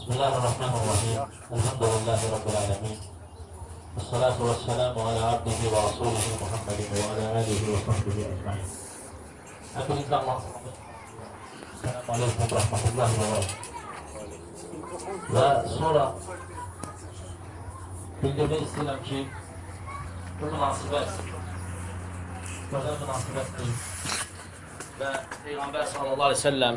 Bismillahirrahmanirrahim. Elhamdülillahi Rabbil alemin. Esselatu vesselamu ala abdihi ve rasulihi Muhammedin ve ala alihi ve sahbihi ecmaîn. Hepinizden Allah'a Selamun aleyküm ve rahmetullahi ve barakatuhu. Ve sonra bildirmek istedim ki bu münasibət gözəl münasibətdir və Peyğəmbər sallallahu aleyhi ve sellem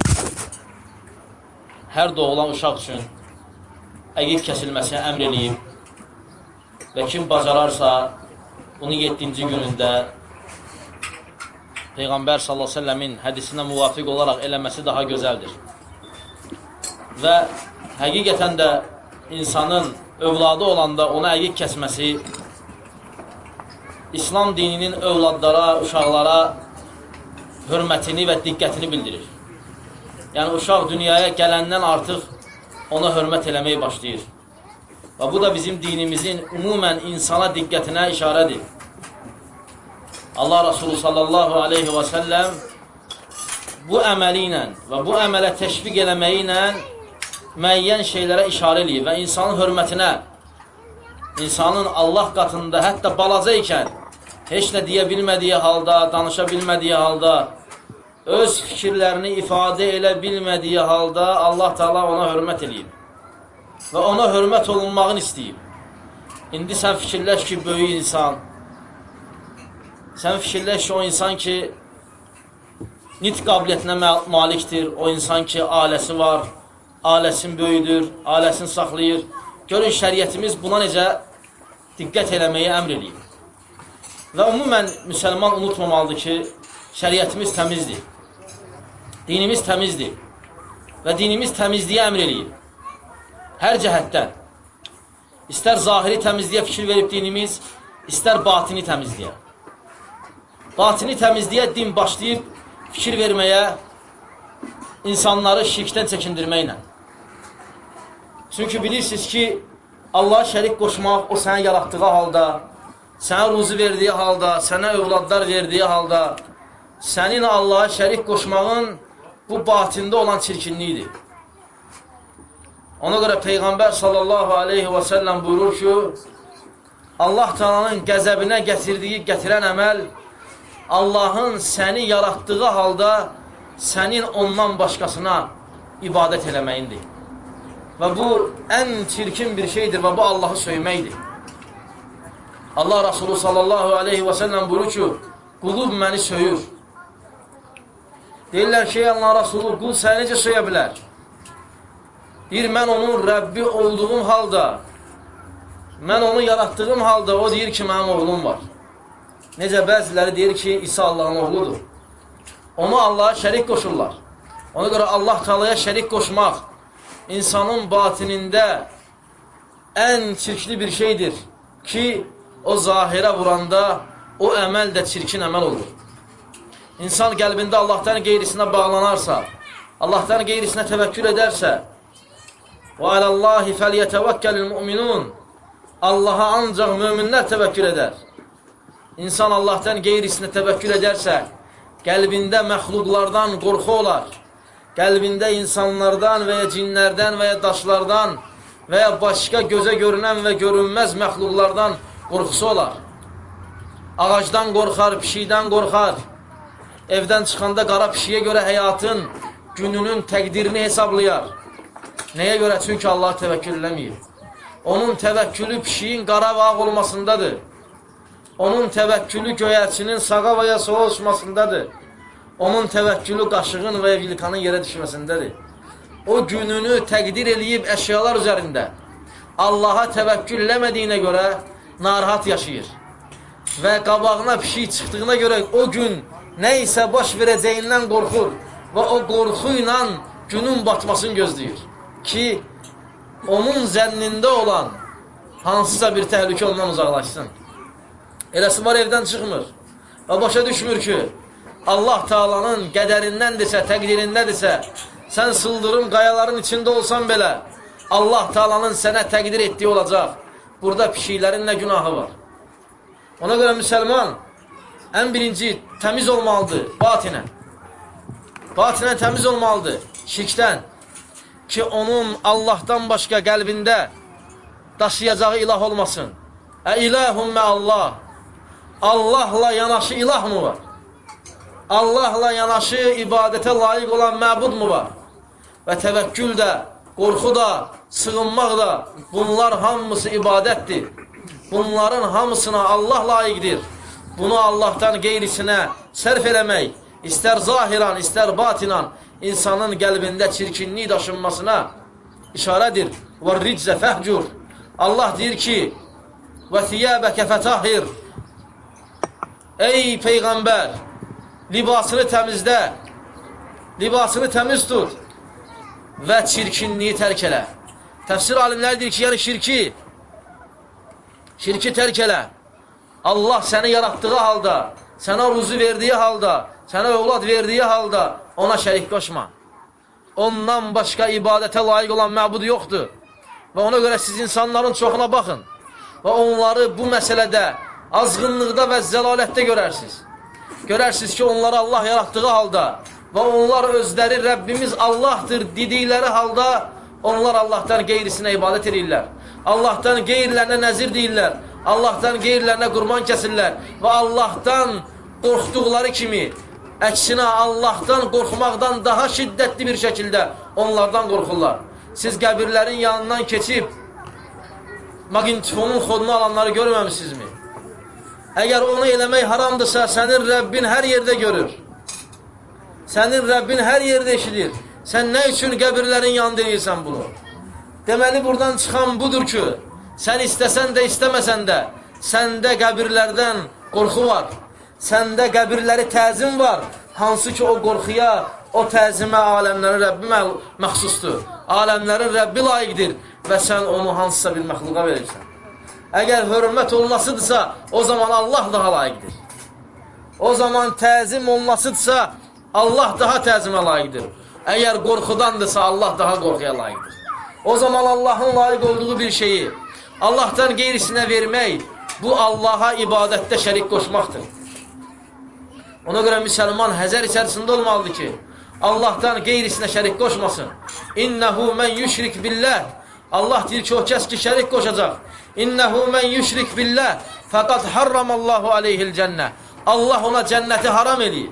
hər doğulan uşaq üçün əqiq kəsilməsini əmr eləyib və kim bacararsa bunu 7-ci günündə Peyğəmbər sallallahu aleyhi ve sellemin hədisinə müvafiq olaraq eləməsi daha gözəldir. Və həqiqətən də insanın övladı olanda ona əqiq kəsməsi İslam dininin övladlara, uşaqlara hörmətini və diqqətini bildirir. Yəni, uşaq dünyaya gələndən artıq ona hörmət eləməyə başlayır. Və bu da bizim dinimizin ümumən insana diqqətinə işarədir. Allah Resulü sallallahu aleyhi və səlləm bu əməli ilə və bu əmələ təşviq eləməyi ilə müəyyən şeylərə işarə eləyir və insanın hörmətinə, insanın Allah qatında hətta balaca ikən heç nə deyə bilmədiyi halda, danışa bilmədiyi halda, öz fikirlərini ifadə elə bilmədiyi halda Allah Teala ona hörmət eləyib və ona hörmət olunmağını istəyib. İndi sən fikirləş ki, böyük insan, sən fikirləş ki, o insan ki, nitq qabiliyyətinə malikdir, o insan ki, ailəsi var, ailəsin böyüdür, ailəsini saxlayır. Görün, şəriyyətimiz buna necə diqqət eləməyə əmr eləyib. Və ümumən, müsəlman unutmamalıdır ki, şəriyyətimiz təmizdir. Dinimiz təmizdir və dinimiz təmizliyə əmr eləyib. Hər cəhətdən. İstər zahiri təmizliyə fikir verib dinimiz, istər batini təmizliyə. Batini təmizliyə din başlayıb fikir verməyə, insanları şirkdən çəkindirməklə. Çünki bilirsiniz ki, Allah'a şərik qoşmaq, o sənə yaratdığı halda, sənə ruzu verdiyi halda, sənə övladlar verdiyi halda, sənin Allah'a şərik qoşmağın bu batində olan çirkinliyidir. Ona görə Peyğəmbər sallallahu aleyhi və səlləm buyurur ki, Allah Teala'nın qəzəbinə gətirən əməl, Allahın səni yaratdığı halda sənin ondan başqasına ibadət eləməyindir. Və bu ən çirkin bir şeydir və bu Allahı söyməkdir. Allah Resulü sallallahu aleyhi və səlləm buyurur ki, qulub məni söyür. Deyirlər ki, Allah Resulü, qul səni necə söyə bilər? Deyir, mən onun Rəbbi olduğum halda, mən onu yaratdığım halda, o deyir ki, mənim oğlum var. Necə bəziləri deyir ki, İsa Allahın oğludur. Onu Allah'a şərik qoşurlar. Ona görə Allah Teala'ya şərik qoşmaq insanın batinində ən çirkli bir şeydir ki, o zahirə vuranda o əməl də çirkin əməl olur. İnsan qəlbində Allahdan qeyrisinə bağlanarsa, Allahdan qeyrisinə təvəkkül edərsə, və aləllahi fəliyyətəvəkkəlil müminun, Allaha ancaq möminlər təvəkkül edər. İnsan Allahdan qeyrisinə təvəkkül edərsə, qəlbində məxluqlardan qorxu olar, qəlbində insanlardan və ya cinlərdən və ya daşlardan və ya başqa gözə görünən və görünməz məxluqlardan qorxusu olar. Ağacdan qorxar, pişikdən qorxar. Evdən çıxanda qara pişiyə görə həyatın, gününün təqdirini hesablayar. Nəyə görə? Çünki Allah təvəkkül eləməyir. Onun təvəkkülü pişiyin qara və ağ olmasındadır. Onun təvəkkülü göyərçinin sağa və ya sola uçmasındadır. Onun təvəkkülü qaşığın və ya vilkanın yerə düşməsindədir. O gününü təqdir eləyib əşyalar üzərində Allaha təvəkkül eləmədiyinə görə narahat yaşayır. Və qabağına pişik çıxdığına görə o gün nə isə baş verəcəyindən qorxur və o qorxu ilə günün batmasını gözləyir ki, onun zənnində olan hansısa bir təhlükə ondan uzaqlaşsın. Eləsi var, evdən çıxmır və başa düşmür ki, Allah Teala'nın qədərindəndirsə, təqdirindədirsə, sən sıldırım qayaların içində olsan belə, Allah Teala'nın sənə təqdir etdiyi olacaq. Burada pişiklərin nə günahı var? Ona görə müsəlman ən birinci təmiz olmalıdır batinən. Batinən təmiz olmalıdır şirkdən. ki onun Allahdan başqa qəlbində daşıyacağı ilah olmasın. İlahun mə Allah. Allahla yanaşı ilah mı var? Allahla yanaşı ibadətə layiq olan məbud mu var? Və təvəkkül də, qorxu da, sığınmaq da, bunlar hamısı ibadətdir. Bunların hamısına Allah layiqdir. Bunu Allahdan qeyrisinə sərf eləmək, istər zahiran, istər batinan, insanın qəlbində çirkinlik daşınmasına işarədir. Və riczə fəhcur. Allah deyir ki, və thiyəbəkə fətahir. Ey Peyğəmbər, libasını təmizlə, libasını təmiz tut və çirkinliyi tərk elə. Təfsir alimləri deyir ki, yəni şirki tərk elə. Allah səni yaratdığı halda, sənə ruzu verdiyi halda, sənə övlad verdiyi halda ona şərik qoşma. Ondan başqa ibadətə layiq olan məbud yoxdur. Və ona görə siz insanların çoxuna baxın və onları bu məsələdə azğınlıqda və zəlalətdə görərsiniz. Görərsiniz ki, onları Allah yaratdığı halda və onlar özləri Rəbbimiz Allahdır dedikləri halda onlar Allahdan qeyrisinə ibadət edirlər. Allahdan qeyrilərinə nəzir deyirlər. Allahdan qeyrilərinə qurban kəsirlər. Və Allahdan qorxduqları kimi, əksinə Allahdan qorxmaqdan daha şiddətli bir şəkildə onlardan qorxurlar. Siz qəbirlərin yanından keçib maqnitofonun xodunu alanları görməmişsinizmi? Əgər onu eləmək haramdırsa, sənin Rəbbin hər yerdə görür. Sənin Rəbbin hər yerdə eşidir. Sən nə üçün qəbirlərin yanında eləyirsən bunu? Deməli, buradan çıxan budur ki, sən istəsən də, istəməsən də, səndə qəbirlərdən qorxu var. Səndə qəbirləri təzim var. Hansı ki, o qorxuya, o təzimə aləmlərin Rəbbi məxsusdur. Aləmlərin Rəbbi layiqdir və sən onu hansısa bir məxluqa verirsən. Əgər hörmət olunasıdırsa, o zaman Allah daha layiqdir. O zaman təzim olunasıdırsa, Allah daha təzimə layiqdir. Əgər qorxudandırsa, Allah daha qorxuya layiqdir. O zaman Allahın layiq olduğu bir şeyi Allahdan qeyrisinə vermək, bu Allaha ibadətdə şərik qoşmaqdır. Ona görə müsəlman həzər içərisində olmalıdır ki, Allahdan qeyrisinə şərik qoşmasın. İnnəhu mən yüşrik billəh. Allah deyir ki, o kəs ki, şərik qoşacaq. İnnəhu mən yüşrik billəh. Fəqad harramallahu aleyhil cənnə. Allah ona cənnəti haram eləyir.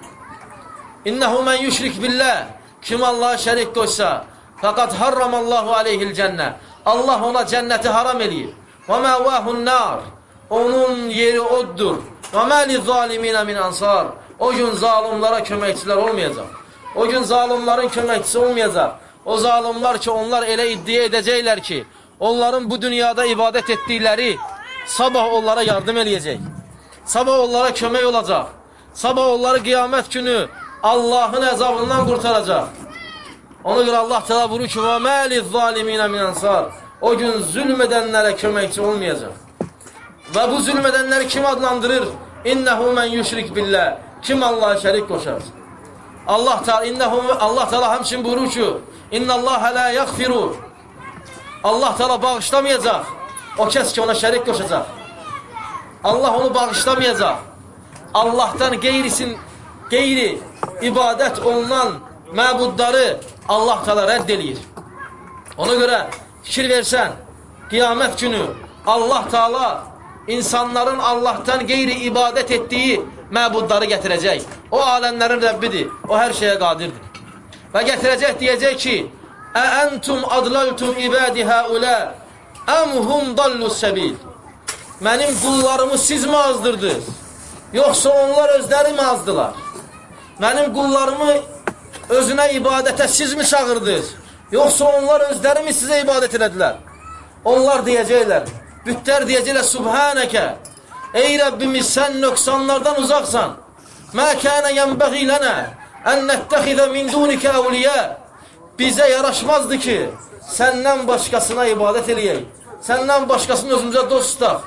İnnəhu mən yüşrik billəh. Kim Allaha şərik qoşsa, fəqad harramallahu aleyhil cənnə. Allah ona cənnəti haram eləyir. Və məvəhun nar. Onun yeri oddur. Və məli zaliminə min ansar. O gün zalimlara köməkçilər olmayacaq. O gün zalimların köməkçisi olmayacaq. O zalimlar ki, onlar elə iddia edəcəklər ki, onların bu dünyada ibadət etdikləri sabah onlara yardım eləyəcək. Sabah onlara kömək olacaq. Sabah onları qiyamət günü Allahın əzabından qurtaracaq. Ona görə Allah təala buyurur ki, və məli zaliminə min ansar. O gün zülm edənlərə köməkçi olmayacaq. Və bu zülm edənləri kim adlandırır? İnnəhu mən yüşrik billəh. Kim Allaha şərik qoşar? Allah Teala həmçin buyurur ki, İnnəlləhə lə yəğfiru. Allah Teala bağışlamayacaq o kəs ki, ona şərik qoşacaq. Allah onu bağışlamayacaq. Allahdan qeyri ibadət olunan məbudları Allah Teala rədd eləyir. Ona görə fikir versən, qiyamət günü Allah Teala insanların Allahdan qeyri ibadət etdiyi məbudları gətirəcək. O aləmlərin Rəbbidir, o hər şeyə qadirdir. Və gətirəcək, deyəcək ki, Əəntum adlaltum ibadi həulə, əmhum dallus səbil. Mənim qullarımı siz mi azdırdınız? Yoxsa onlar özləri mi azdılar? Mənim qullarımı özünə ibadətə siz mi çağırdınız? Yoxsa onlar özləri mi sizə ibadət elədilər? Onlar deyəcəklər, bütlər deyəcəklər, Subhanəkə, ey Rəbbimiz, sən nöqsanlardan uzaqsan. Mə kənə yənbəği lənə, ən nəttəxidə min dunikə əvliyə. Bizə yaraşmazdı ki, səndən başqasına ibadət eləyək. Səndən başqasını özümüzə dost tutaq.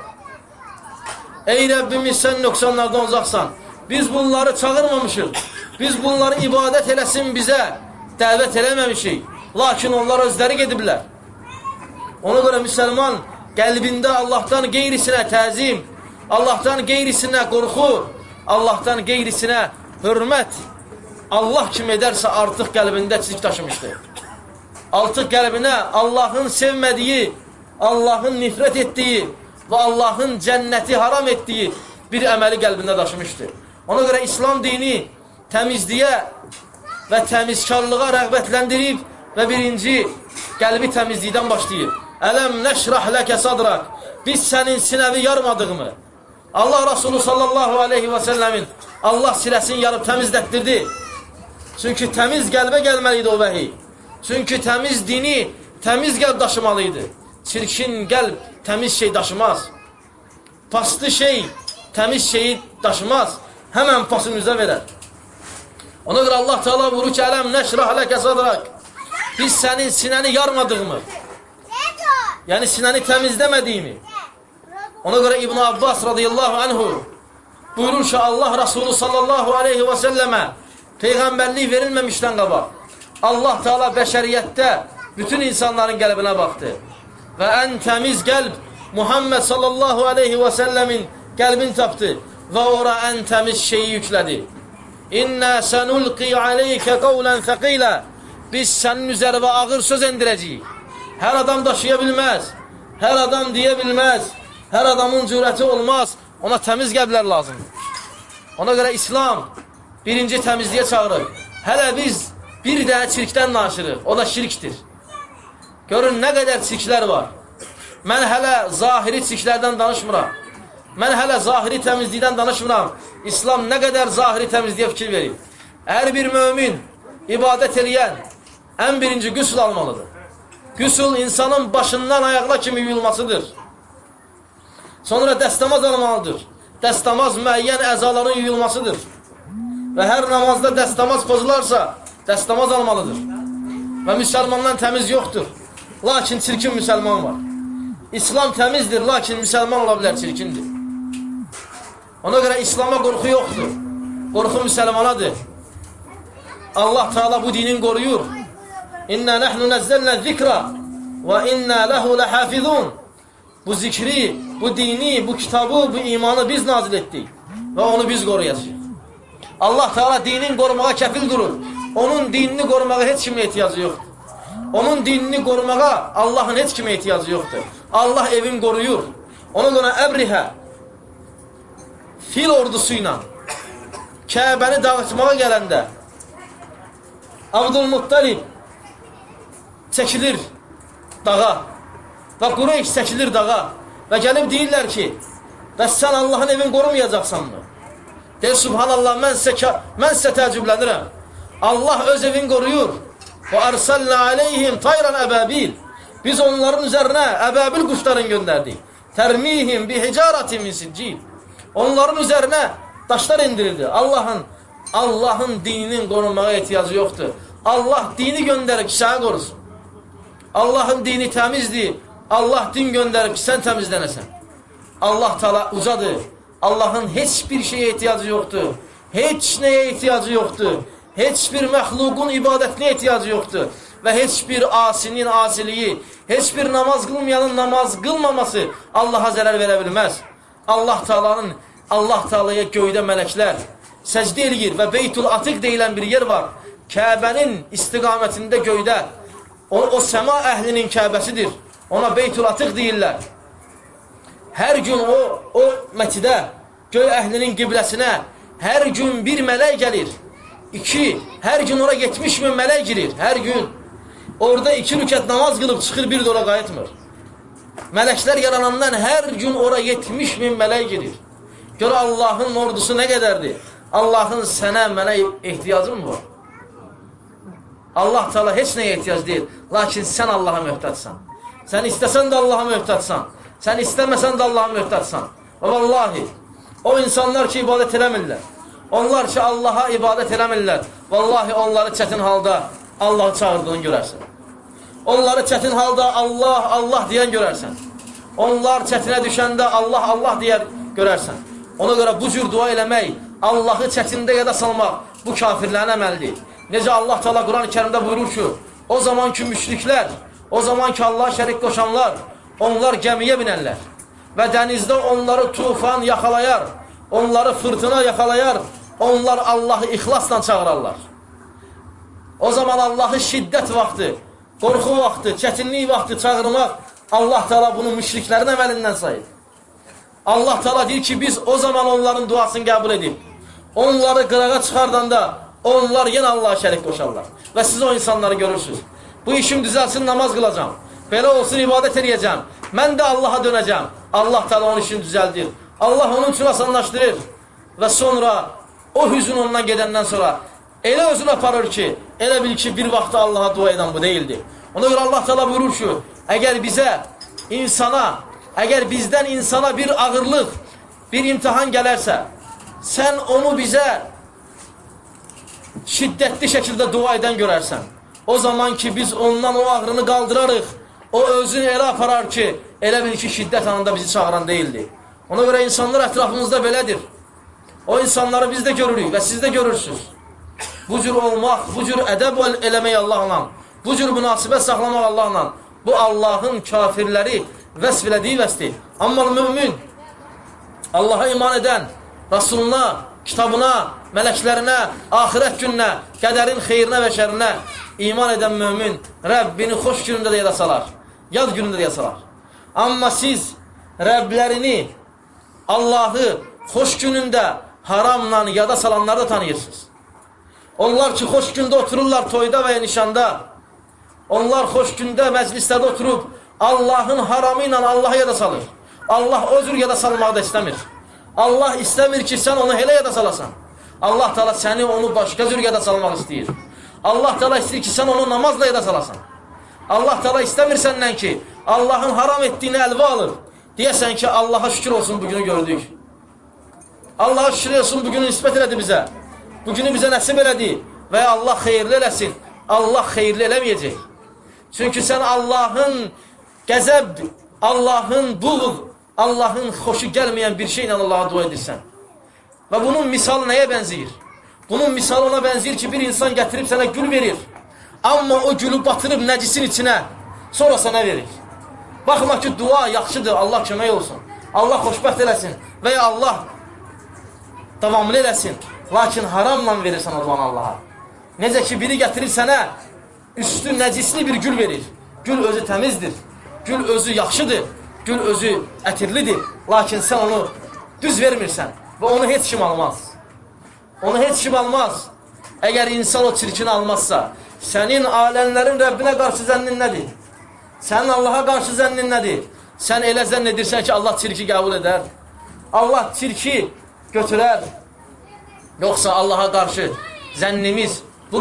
Ey Rəbbimiz, sən nöqsanlardan uzaqsan. Biz bunları çağırmamışıq. Biz bunları ibadət eləsin bizə dəvət eləməmişik. Lakin onlar özləri gediblər. Ona görə müsəlman qəlbində Allahdan qeyrisinə təzim, Allahdan qeyrisinə qorxu, Allahdan qeyrisinə hörmət Allah kim edərsə artıq qəlbində çizik daşımışdır. Artıq qəlbinə Allahın sevmədiyi, Allahın nifrət etdiyi və Allahın cənnəti haram etdiyi bir əməli qəlbində daşımışdır. Ona görə İslam dini təmizliyə və təmizkarlığa rəğbətləndirib və birinci qəlbi təmizlikdən başlayıb. Ələm nəşrah ləkə sadrak. Biz sənin sinəvi yarmadığımı, Allah Rasulü sallallahu aleyhi və səlləmin Allah sinəsini yarıb təmizlətdirdi. Çünki təmiz qəlbə gəlməliydi o vəhiy. Çünki təmiz dini, təmiz qəlb daşımalıydı. Çirkin qəlb təmiz şey daşımaz. Paslı şey təmiz şeyi daşımaz. Həmən pasını üzə verər. Ona görə Allah Teala buyurur ki, ələm nəşrah ləkə sadrak. Biz sənin sinəni yarmadığımı, yəni sinəni təmizləmədiyimi. Ona görə İbn Abbas radiyallahu anhu buyurur ki, Allah Resulü sallallahu aleyhi və səlləmə Peyğəmbərlik verilməmişdən qabaq Allah Teala bəşəriyyətdə bütün insanların qəlbinə baxdı. Və ən təmiz qəlb Muhammed sallallahu aleyhi və səlləmin qəlbini tapdı və ora ən təmiz şeyi yüklədi. İnnə sənulqi aleykə qavlən fəqilə. Biz sənin üzərə ağır söz endirəcəyik. Hər adam daşıya bilməz, hər adam deyə bilməz, hər adamın cürəti olmaz. Ona təmiz qəlblər lazımdır. Ona görə İslam birinci təmizliyə çağırır. Hələ biz bir dənə çirkdən danışırıq, o da şirkdir. Görün nə qədər çirklər var. Mən hələ zahiri çirklərdən danışmıram. Mən hələ zahiri təmizlikdən danışmıram. İslam nə qədər zahiri təmizliyə fikir verir. Hər bir mömin ibadət eləyən ən birinci qüsl almalıdır. Qüsl insanın başından ayaqla kimi yuyulmasıdır. Sonra dəstəmaz almalıdır. Dəstəmaz müəyyən əzaların yuyulmasıdır. Və hər namazda dəstəmaz pozularsa, dəstəmaz almalıdır. Və müsəlmandan təmiz yoxdur. Lakin çirkin müsəlman var. İslam təmizdir, lakin müsəlman ola bilər, çirkindir. Ona görə İslama qorxu yoxdur. Qorxu müsəlmanadır. Allah Teala bu dinin qoruyur. İnnə nəhnu nəzzəlnə zikra və innə ləhu ləhafizun. Bu zikri, bu dini, bu kitabı, bu imanı biz nazil etdik. Və onu biz qoruyacağıq. Allah Teala dinin qorumağa kəfil durur. Onun dinini qorumağa heç kimə ehtiyacı yoxdur. Onun dinini qorumağa Allahın heç kimə ehtiyacı yoxdur. Allah evin qoruyur. Ona görə Əbrihə fil ordusu ilə Kəbəni dağıtmağa gələndə Abdülmuttalib çəkilir dağa və Qureyş çəkilir dağa və gəlib deyirlər ki, bəs sən Allahın evini qorumayacaqsanmı? Deyir, subhanallah, mən sizə təəccüblənirəm. Allah öz evini qoruyur. Və ərsəlnə aleyhim tayran əbəbil. Biz onların üzərinə əbəbil quşların göndərdik. Tərmihim bi hicaratin min siccil. Onların üzərinə daşlar indirildi. Allahın dininin qorunmağa ehtiyacı yoxdur. Allah dini göndərib ki, səni qorusun. Allahın dini təmizdir. Allah din göndərib ki, sən təmizlənəsən. Allah Teala ucadır. Allahın heç bir şeyə ehtiyacı yoxdur. Heç nəyə ehtiyacı yoxdur. Heç bir məxluqun ibadətinə ehtiyacı yoxdur. Və heç bir asinin asiliyi, heç bir namaz qılmayanın namaz qılmaması Allaha zərər verə bilməz. Allah Teala'ya göydə mələklər səcdə eləyir və Beytul Atiq deyilən bir yer var. Kəbənin istiqamətində göydə. O səma əhlinin Kəbəsidir. Ona Beytul Atiq deyirlər. Hər gün o mətidə, göy əhlinin qibləsinə hər gün bir mələk gəlir. Hər gün ora 70.000 mələk girir. Hər gün. Orada 2 rükət namaz qılıb çıxır, bir də ora qayıtmır. Mələklər yaranandan hər gün ora 70.000 mələk girir. Görə Allahın ordusu nə qədərdir? Allahın sənə, mənə ehtiyacı mı var? Allah Teala heç nəyə ehtiyac deyil. Lakin sən Allaha möhtacsan. Sən istəsən də Allaha möhtacsan. Sən istəməsən də Allaha möhtacsan. Və vallahi, o insanlar ki, ibadət eləmirlər. Onlar ki, Allaha ibadət eləmirlər. Vallahi, onları çətin halda Allahı çağırdığını görərsən. Onları çətin halda Allah deyən görərsən. Onlar çətinə düşəndə Allah deyər görərsən. Ona görə bu cür dua eləmək, Allahı çətində yada salmaq, bu kafirlərin əməlidir. Necə Allah Teala Quran-ı Kərimdə buyurur ki, o zaman ki müşriklər, o zaman ki Allah'a şərik qoşanlar, onlar gəmiyə binərlər və dənizdə onları tufan yaxalayar, onları fırtına yaxalayar, onlar Allahı ixlasla çağırarlar. O zaman Allahı şiddət vaxtı qorxu vaxtı, çətinlik vaxtı çağırmaq, Allah Teala bunu müşriklərin əməlindən sayır. Allah Teala deyir ki, biz o zaman onların duasını qəbul edib. Onları qırağa çıxardanda, onlar yenə Allah'a şərik qoşarlar. Və siz o insanları görürsünüz. Bu işim düzəlsin, namaz qılacam. Belə olsun, ibadət edəcəm. Mən də Allah'a dönəcəm. Allah Teala onun işini düzəldir. Allah onun üçün asanlaşdırır. Və sonra o hüzün ondan gedəndən sonra elə özünü aparır ki, elə bil ki, bir vaxtda Allah'a dua edən bu deyildi. Ona görə Allah Teala buyurur ki, əgər bizdən insana bir ağırlıq, bir imtihan gələrsə, sən onu bizə şiddətli şəkildə dua edən görərsən. O zaman ki, biz ondan o ağrını qaldırarıq, o özünü elə aparar ki, elə bil ki, şiddət anında bizi çağıran deyildi. Ona görə insanlar ətrafımızda belədir. O insanları biz də görürük və siz də görürsünüz. Bu cür olmaq, bu cür ədəb eləmək Allahla, bu cür münasibət saxlamaq Allahla, bu Allahın kafirləri vəsf elədiyi vəsfdir. Amma mümin, Allaha iman edən, Rasuluna, kitabına, mələklərinə, axirət gününə, qədərin xeyrinə və şərinə iman edən mümin Rəbbini xoş günündə də yada salar, yad günündə də yada salar. Amma siz Rəblərini, Allahı xoş günündə haramla yada salanları da tanıyırsınız. Onlar ki, xoş gündə otururlar toyda və ya nişanda, onlar xoş gündə məclislərdə oturub Allahın haramı ilə Allah'a yada salır. Allah o cür yada salmağı da istəmir. Allah istəmir ki, sən onu elə yada salasan. Allah Teala səni onu başqa cür yada salmaq istəyir. Allah Teala istəyir ki, sən onu namazla yada salasan. Allah Teala istəmir səndən ki, Allahın haram etdiyini əlvə alır. Deyəsən ki, Allah'a şükür olsun bugünü gördük. Allah'a şükür olsun bugünü nisbət elədi bizə. Bugünü bizə nəsib elədi və ya Allah xeyirli eləsin. Allah xeyirli eləməyəcək. Çünki sən Allahın qəzəb, Allahın buğd, Allahın xoşu gəlməyən bir şeylə Allah'a dua edirsən. Və bunun misalı nəyə bənzəyir? Bunun misalı ona bənzəyir ki, bir insan gətirib sənə gül verir. Amma o gülü batırıb nəcisin içinə, sonra sənə verir. Baxma ki, dua yaxşıdır, Allah kömək olsun. Allah xoşbəxt eləsin və ya Allah davamlı eləsin. Lakin haramla verirsən o zaman Allah'a. Necə ki, biri gətirir sənə üstü nəcisli bir gül verir. Gül özü təmizdir, gül özü yaxşıdır, gül özü ətirlidir. Lakin sən onu düz vermirsən və onu heç kim almaz. Onu heç kim almaz. Əgər insan o çirkini almazsa, sənin alənlərin Rəbbinə qarşı zənnin nədir? Sənin Allaha qarşı zənnin nədir? Sən elə zənn edirsən ki, Allah çirki qəbul edər. Allah çirki götürər. Yoxsa Allaha qarşı zənnimiz bu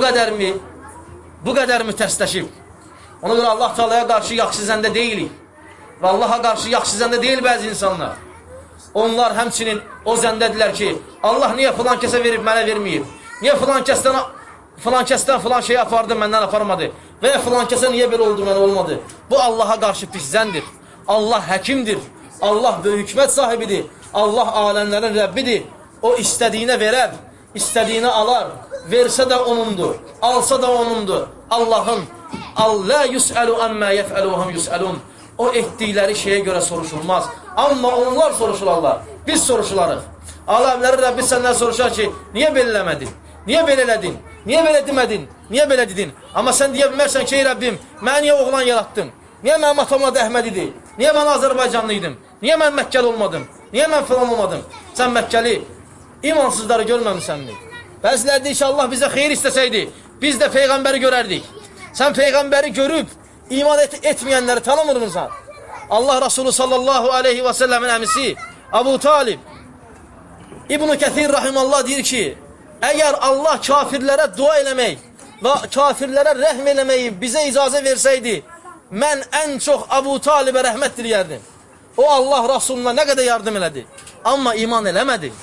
qədərmi tərsləşib? Ona görə Allah Teala'ya qarşı yaxşı zəndə deyilik. Və Allaha qarşı yaxşı zəndə deyil bəzi insanlar. Onlar həmçinin o zəndədirlər ki, Allah niyə filan kəsə verib, mənə verməyib? Niyə filan kəsdən filan şeyi apardı, məndən aparmadı? Və ya filan kəsə niyə belə oldu, mənə olmadı? Bu Allaha qarşı pis zəndir. Allah həkimdir. Allah böyük hikmət sahibidir. Allah alənlərin Rəbbidir. O istədiyinə verər, istədiyinə alar. Versə də onundur, alsa da onundur. Allahın "Lə yus'alu əmmə yef'aluhum yus'alun." O etdikləri şeyə görə soruşulmaz. Amma onlar soruşularlar. Biz soruşularıq. Aləmlərin Rəbbi səndən soruşar ki, niyə belə eləmədin? Niyə belə elədin? Niyə belə demədin? Niyə belə dedin? Amma sən deyə bilmərsən ki, ey Rəbbim, mənə niyə oğlan yarattın? Niyə mənim atamla da Əhməd idi? Niyə mən Azərbaycanlı idim? Niyə mən Məkkəli olmadım? Niyə mən filan olmadım? Sən Məkkəli imansızları görməmisənmi? Bəziləri deyir ki, Allah bizə xeyir istəsəydi, biz də Peyğəmbəri görərdik. Sən Peyğəmbəri görüb, iman etməyənləri tanımırmısan? Allah Resulü sallallahu aleyhi və səlləmin əmisi Abu Talib İbn-i Kəthir rahimallah deyir ki, əgər Allah kafirlərə dua eləmək və kafirlərə rəhm eləməyi bizə icazə versəydi, mən ən çox Abu Talibə rəhmət diləyərdim. O Allah Rasuluna nə qədər yardım elədi, amma iman eləmədi.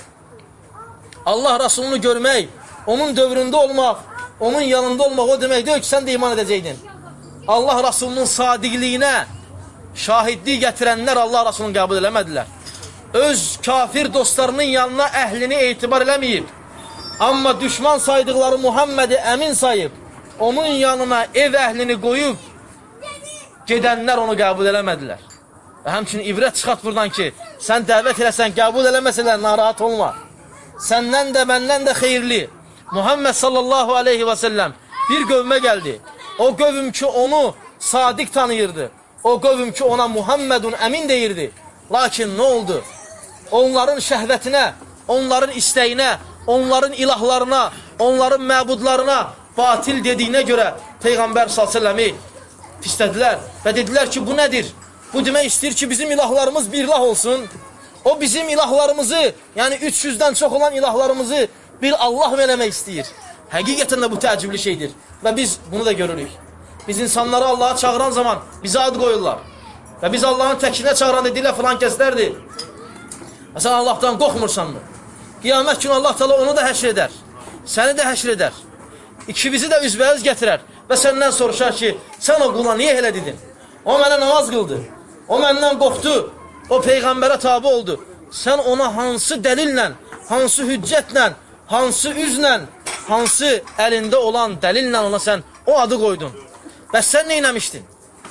Allah Rasulunu görmək, onun dövründə olmaq, onun yanında olmaq o demək deyil ki, sən də iman edəcəkdin. Allah Rasulunun sadiqliyinə şahidlik gətirənlər Allah Rasulunu qəbul eləmədilər. Öz kafir dostlarının yanına əhlini etibar eləməyib, amma düşman saydıqları Muhammədi əmin sayıb, onun yanına ev əhlini qoyub, gedənlər onu qəbul eləmədilər. Və həmçinin ibrət çıxart buradan ki, sən dəvət eləsən, qəbul eləməsələr, narahat olma. Səndən də, məndən də xeyirli. Muhammed sallallahu aleyhi və səlləm bir qövmə gəldi. O qövm ki, onu sadiq tanıyırdı. O qövm ki ona Muhammedun əmin deyirdi. Lakin nə oldu? Onların şəhvətinə, onların istəyinə, onların ilahlarına, onların məbudlarına batil dediyinə görə Peyğəmbər s.ə.v-i pislədilər və dedilər ki, bu nədir? Bu demək istəyir ki, bizim ilahlarımız bir ilah olsun. O bizim ilahlarımızı, yəni 300-dən çox olan ilahlarımızı bir Allah eləmək istəyir. Həqiqətən də bu təəccüblü şeydir və biz bunu da görürük. Biz insanları Allah'a çağıran zaman bizə ad qoyurlar və biz Allahın təkilinə çağıran deyirlər filan kəslərdir. Və sən Allahdan qorxmursanmı? Qiyamət günü Allah Teala onu da həşr edər, səni də həşr edər. İkimizi də üzbəüz gətirər və səndən soruşar ki, sən o qula niyə elə dedin? O mənə namaz qıldı, o məndən qorxdu, o Peyğəmbərə tabi oldu. Sən ona hansı dəlillə, hansı hüccətlə, hansı üzlə, hansı əlində olan dəlillə ona sən o adı qoydun? Bəs sən nə eləmişdin?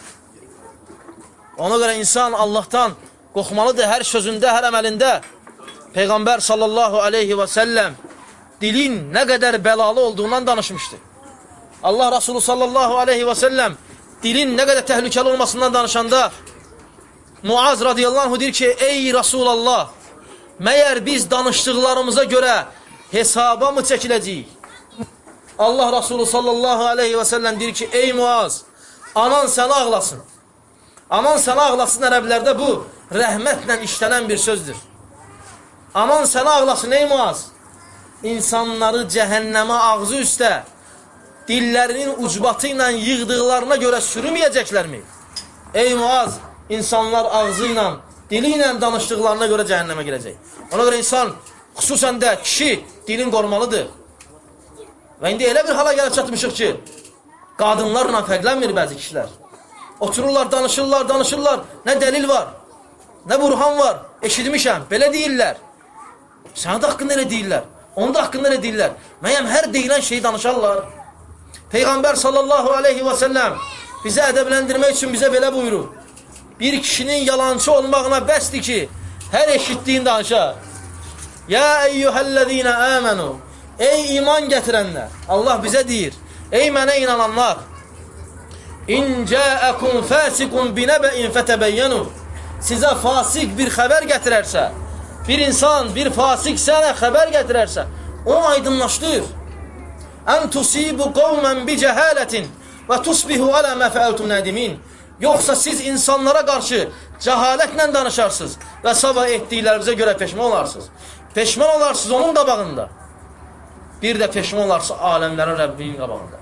Ona görə insan Allahdan qorxmalıdır hər sözündə, hər əməlində. Peyğəmbər sallallahu aleyhi və səlləm dilin nə qədər bəlalı olduğundan danışmışdı. Allah Resulü sallallahu aleyhi və səlləm dilin nə qədər təhlükəli olmasından danışanda Muaz radiyallahu anh deyir ki, ey Rasulallah, məyər biz danışdıqlarımıza görə hesaba mı çəkiləcəyik? Allah Resulü sallallahu aleyhi və səlləm deyir ki, ey Muaz, anan səni ağlasın. Anan səni ağlasın ərəblərdə bu rəhmətlə işlənən bir sözdür. Anan səni ağlasın ey Muaz. İnsanları cəhənnəmə ağzı üstə dillərinin ucbatı ilə yığdıqlarına görə sürüməyəcəklərmi? Ey Muaz, insanlar ağzı ilə, dili ilə danışdıqlarına görə cəhənnəmə girəcək. Ona görə insan, xüsusən də kişi, dilin qormalıdır. Və indi elə bir hala gəlib çatmışıq ki, qadınlarla fərqlənmir bəzi kişilər. Otururlar, danışırlar, danışırlar. Nə dəlil var, nə burhan var, eşitmişəm, belə deyirlər. Sənə də haqqında elə deyirlər, onu da haqqında elə deyirlər. Məyəm hər deyilən şeyi danışarlar. Peyğəmbər sallallahu aleyhi və səlləm bizə ədəbləndirmək üçün bizə belə buyurur. Bir kişinin yalancı olmağına bəsdir ki, hər eşitdiyin danışar. Ya eyyuhəl-ləzīnə əmənu, ey iman gətirənlər, Allah bizə deyir, ey mənə inananlar, İn cəəkum fəsiqun binəbəin fətəbəyyənu, sizə fasik bir xəbər gətirərsə, bir insan, bir fasik sənə xəbər gətirərsə, onu aydınlaşdır. Ən tusibu qavmən bi cəhələtin və tusbihu alə mə fəəltum nədimin. Yoxsa siz insanlara qarşı cəhalətlə danışarsınız və sabah etdiklərinizə görə peşman olarsınız. Peşman olarsınız onun qabağında. Bir də peşman olarsınız aləmlərin Rəbbinin qabağında.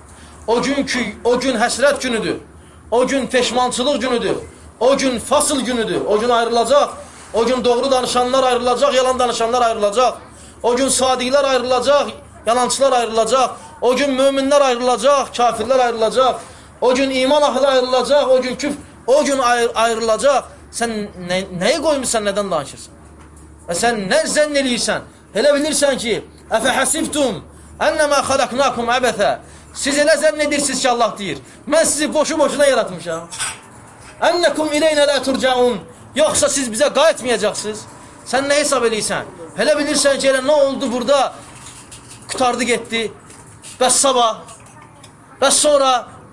O gün həsrət günüdür. O gün peşmançılıq günüdür. O gün fasıl günüdür. O gün ayrılacaq. O gün doğru danışanlar ayrılacaq, yalan danışanlar ayrılacaq. O gün sadiqlər ayrılacaq, yalancılar ayrılacaq. O gün möminlər ayrılacaq, kafirlər ayrılacaq. O gün iman ahlı ayrılacaq, o gün küfr, o gün ayrılacaq. Sən nəyi qoymuşsan, nədən danışırsan? Və sən nə zənn eləyirsən? Elə bilirsən ki, əfəhəsibtum, ənəmə xalaqnakum əbəthə. Siz elə zənn edirsiniz ki, Allah deyir, mən sizi boşu-boşuna yaratmışam. Ənəkum ileynə lə turcaun. Yoxsa siz bizə qayıtmayacaqsınız. Sən nə hesab eləyirsən? Elə bilirsən ki, elə nə oldu burada? Qutardı getdi. Bəs sabah, bəs sonra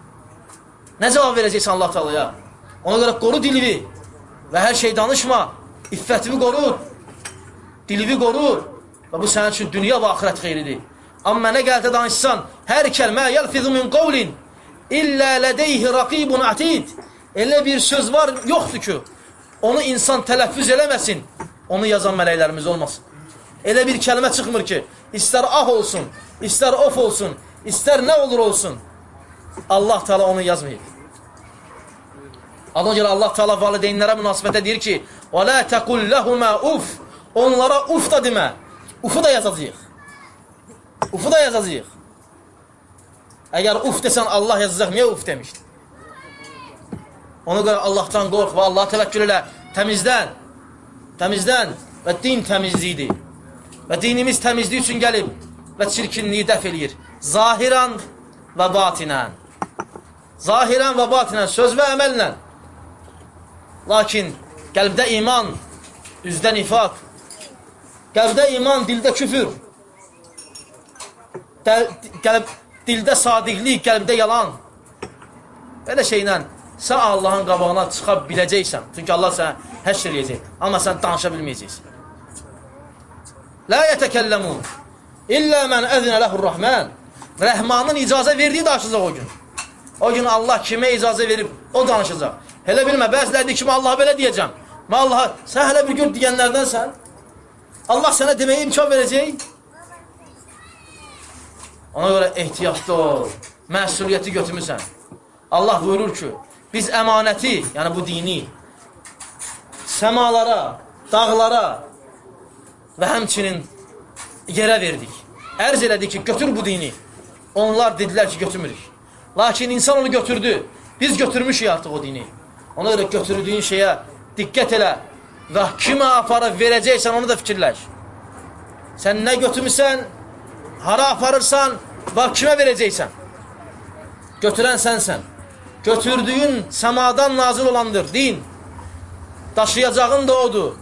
nə cavab verəcəksən Allah Taalaya? Ona görə qoru dilivi və hər şey danışma. İffətini qorur, dilivi qorur və bu sənin üçün dünya və axirət xeyridir. Amma nə gəldə danışsan, hər kəlmə yəlfizu min qavlin illə lədeyhi raqibun atid. Elə bir söz var, yoxdur ki, onu insan tələffüz eləməsin, onu yazan mələklərimiz olmasın. Elə bir kəlmə çıxmır ki, istər ah olsun, istər of olsun, istər nə olur olsun, Allah Teala onu yazmayıb. Adına görə Allah Teala valideynlərə münasibətə deyir ki, وَلَا تَقُلْ لَهُمَا uf. Onlara uf da demə, ufu da yazacaq. Ufu da yazacaq. Əgər uf desən Allah yazacaq, niyə uf demişdi? Ona görə Allahdan qorx və Allah təvəkkül elə, təmizdən və din təmizliyidir. Və dinimiz təmizliyi üçün gəlib və çirkinliyi dəf eləyir. Zahirən və batinən. Zahirən və batinən, söz və əməllə. Lakin qəlbdə iman, üzdə nifaq. Qəlbdə iman, dildə küfür. Dildə sadiqlik, qəlbdə yalan. Belə şeylə sən Allahın qabağına çıxa biləcəksən. Çünki Allah sənə həşr eləyəcək. Amma sən danışa bilməyəcəksən. La yetəkəlləmun illə mən əzinə ləhur-rəhmən. Rəhmanın icazə verdiyi danışacaq o gün. O gün Allah kimə icazə verib, o danışacaq. Elə bilmə, bəziləri kimi Allaha belə deyəcəm. Mən Allaha, sən hələ bir gün deyənlərdənsən. Allah sənə deməyə imkan verəcək. Ona görə ehtiyatlı ol, məsuliyyəti götürmüsən. Allah buyurur ki, biz əmanəti, yəni bu dini, səmalara, dağlara və həmçinin yerə verdik. Ərz elədik ki, götür bu dini. Onlar dedilər ki, götürmürük. Lakin insan onu götürdü. Biz götürmüşük artıq o dini. Ona görə götürdüyün şeyə diqqət elə və kimə aparıb verəcəksən, onu da fikirləş. Sən nə götürmüsən, hara aparırsan və kimə verəcəksən? Götürən sənsən. Götürdüyün səmadan nazil olandır, din. Daşıyacağın da odur.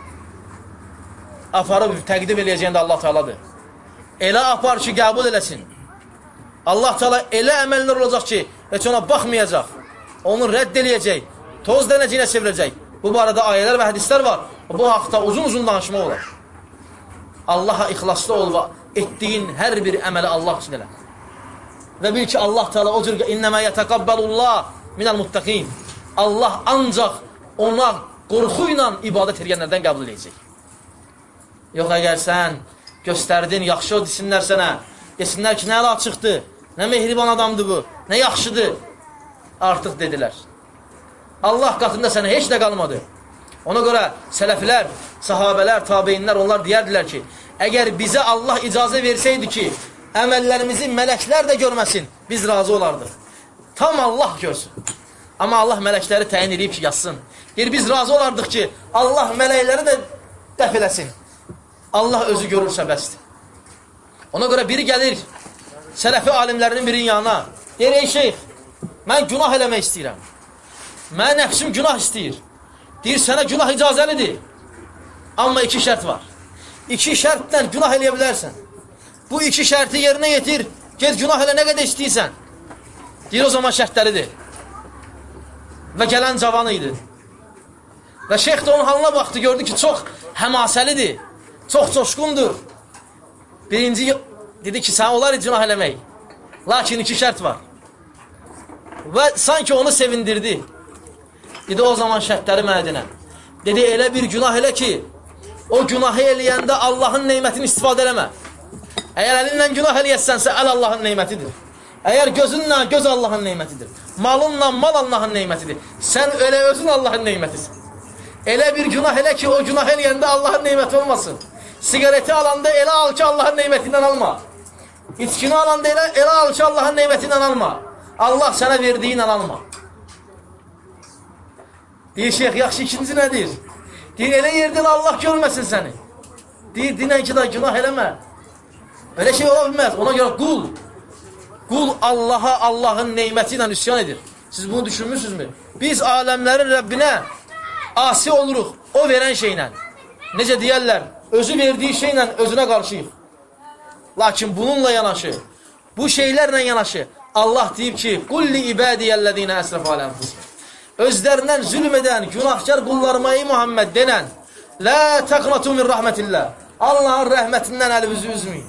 Aparıb təqdim eləyəcəyən də Allah Teala'dır. Elə apar ki, qəbul eləsin. Allah Teala elə əməllər olacaq ki, heç ona baxmayacaq. Onu rədd eləyəcək. Toz dənəcəyinə çevirəcək. Bu barədə ayələr və hədislər var. Bu haqda uzun-uzun danışmaq olar. Allaha ixlaslı ol və etdiyin hər bir əməli Allah üçün elə. Və bil ki, Allah Teala o cür innəmə yətəqabbəlullah minəl muttəqin. Allah ancaq ona qorxu ilə ibadət edənlərdən qəbul edəcək. Yox, əgər sən göstərdin, yaxşı o desinlər sənə. Desinlər ki, nə əla çıxdı, nə mehriban adamdır bu, nə yaxşıdır. Artıq dedilər. Allah qatında sənə heç nə qalmadı. Ona görə sələflər, sahabələr, tabeyinlər, onlar deyərdilər ki, əgər bizə Allah icazə versəydi ki, əməllərimizi mələklər də görməsin, biz razı olardıq. Tam Allah görsün. Amma Allah mələkləri təyin edib ki, yazsın. Deyir, biz razı olardıq ki, Allah mələkləri də dəf eləsin. Allah özü görürsə bəsdir. Ona görə biri gəlir, sələfi alimlərinin birinin yanına. Deyir, ey şeyx, mən günah eləmək istəyirəm. Mən nəfsim günah istəyir. Deyir, sənə günah icazəlidir. Amma iki şərt var. İki şərtlə günah eləyə bilərsən. Bu iki şərti yerinə yetir, get günah elə nə qədər istəyirsən. Deyir, o zaman şərtləridir. Və gələn cavan idi. Və şeyx də onun halına baxdı, gördü ki, çox həmasəlidir, çox coşqundur. Birinci dedi ki, sən olar günah eləmək. Lakin iki şərt var. Və sanki onu sevindirdi. Dedi, o zaman şərtləri mənə dinə. Dedi, elə bir günah elə ki, o günahı eləyəndə Allahın neymətini istifadə eləmə. Əgər əlinlə günah eləyəsənsə, əl Allahın neymətidir. Əgər gözünlə göz Allahın neymətidir. Malınla mal Allahın neymətidir. Sən elə özün Allahın neymətisin. Elə bir günah elə ki, o günah eləyəndə Allahın neyməti olmasın. Sigareti alanda elə al ki, Allahın neymətindən alma. İçkini alanda elə al ki, Allahın neymətindən alma. Allah sənə verdiyindən alma. Deyir, şeyx, yaxşı ikinci nədir? Deyir, elə yerdən Allah görməsin səni. Deyir, dinən ki, da günah eləmə. Öyle şey ola bilməz. Ona görə qul Allaha, Allahın neyməti ilə üsyan edir. Siz bunu düşünmürsünüzmü? Biz aləmlərin Rəbbinə asi oluruq, o verən şeylə. Necə deyərlər, özü verdiyi şeylə özünə qarşıyıq. Lakin bununla yanaşı, bu şeylərlə yanaşı, Allah deyib ki, qulli ibadiyəllədinə əsrəf aləmfus. Özlərindən zülm edən, günahkar qullarıma ey Muhammed denən, lə təqnatu min rəhmətillah. Allahın rəhmətindən əlimizi üzməyin.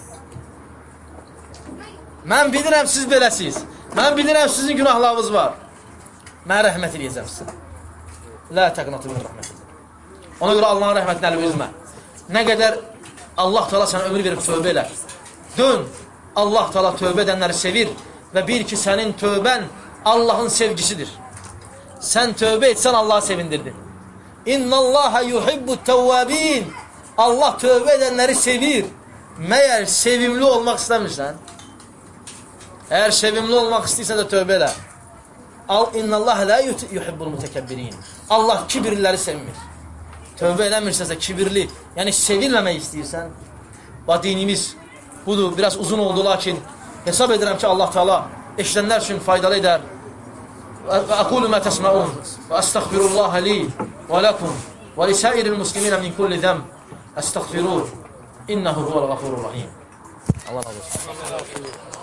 Mən bilirəm siz beləsiz. Mən bilirəm sizin günahlarınız var. Mən rəhmət eləyəcəm sizə. Lə təqnatu min rəhmətillah. Ona görə Allahın rəhmətindən əlimi üzmə. Nə qədər Allah Teala sənə ömür verib tövbə elə. Dön, Allah Teala tövbə edənləri sevir və bil ki, sənin tövbən Allahın sevgisidir. Sən tövbə etsən Allahı sevindirdin. İnnallâhe yuhibbut tevvâbîn. Allah tövbə edənləri sevir. Məyər sevimli olmaq istəmirsən? Əgər sevimli olmaq istəyirsən də tövbə elə. İnnallâhe lâ yuhibbul mutekebbirin. Allah kibirliləri sevmir. Tövbə eləmirsənsə kibirli, yəni sevilməmək istəyirsən. Və dinimiz budur, biraz uzun oldu, lakin hesab edirəm ki, Allah Teala eşidənlər üçün faydalı edər. Və aqulu mə təsməun və əstəğfirullaha li və ləkum və lisəiril musliminə min kulli zəm əstəğfiruh innəhu huvəl-ğafurur rahim. Allah razı olsun.